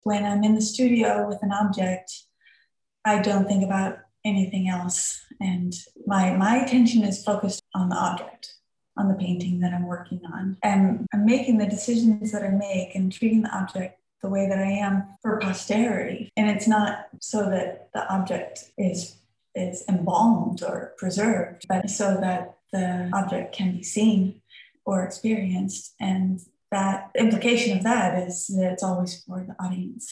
When I'm in the studio with an object, I don't think about anything else. And my attention is focused on the object, on the painting that I'm working on. And I'm making the decisions that I make and treating the object the way that I am for posterity. And it's not so that the object is embalmed or preserved, but so that the object can be seen or experienced. And that implication of that is that it's always for the audience.